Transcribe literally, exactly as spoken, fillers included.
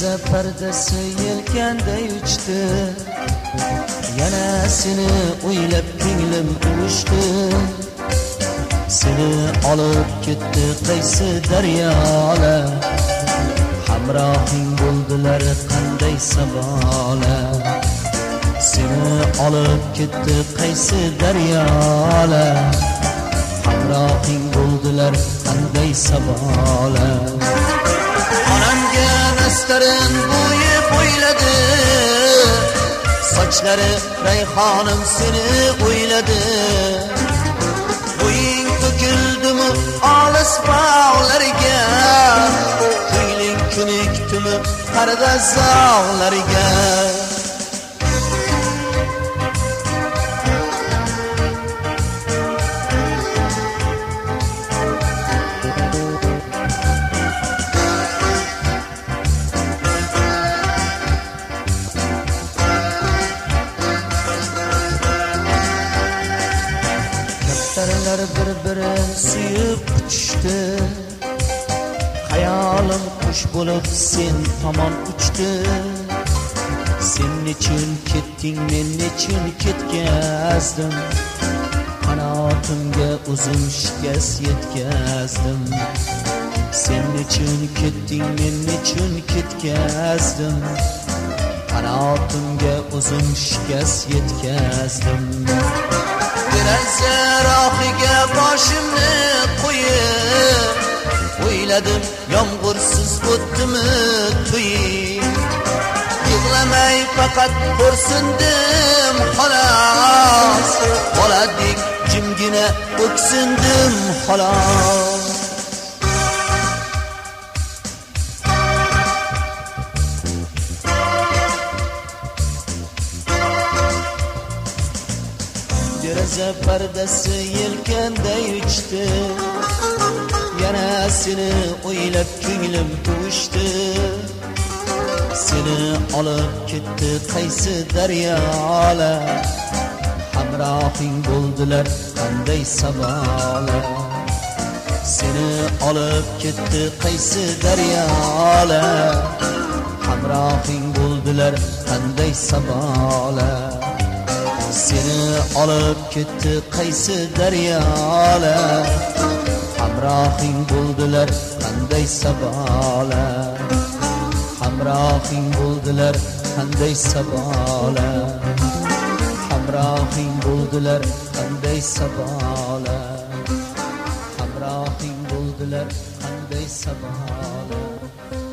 deraza pardasi yelkanday uchdi, yana seni o'ylab ko'nglim uvushdi. Seni olib ketdi qaysi daryolar, hamrohing bo'ldilar qanday sabolar. Seni olib ketdi qaysi daryolar, hamrohing bo'ldilar qanday sabolar. Onamga nastarin bo'yi bo'yladi, sochlari rayhonim seni o'yladi. Bo'ying to'kildimi olis bog'larga, ko'ngling kunikdimi parvazog'larga. Kaptarlar bir-birin suyib uçdi, hayolim qush bo'lib sen tomon uchdi. Sen nechun ketding, men nechun ketkazdim, qanotimga uzun shikast yetkazdim. Sen nechun ketding, men nechun ketkazdim, qanotimga uzun shikast yetkazdim. Deraza rohiga boshimni qo'yib, o'yladim yomg'irsiz o'tdimi to'yim. Yig'lamay faqat xo'rsindim xolos, boladek jimgina o'ksindim xolos. Deraza pardasi yelkanday uchdi, yana seni o'ylab ko'nglim uvushdi. Seni olib ketdi qaysi daryolar, hamrohing bo'ldilar qanday sabolar. Seni olib ketdi qaysi daryolar, hamrohing bo'ldilar qanday sabolar. Seni olib ketdi qaysi daryolar, hamrohing bo'ldilar qanday sabolar. Hamrohing bo'ldilar qanday sabolar, hamrohing bo'ldilar qanday sabolar, hamrohing bo'ldilar qanday sabolar.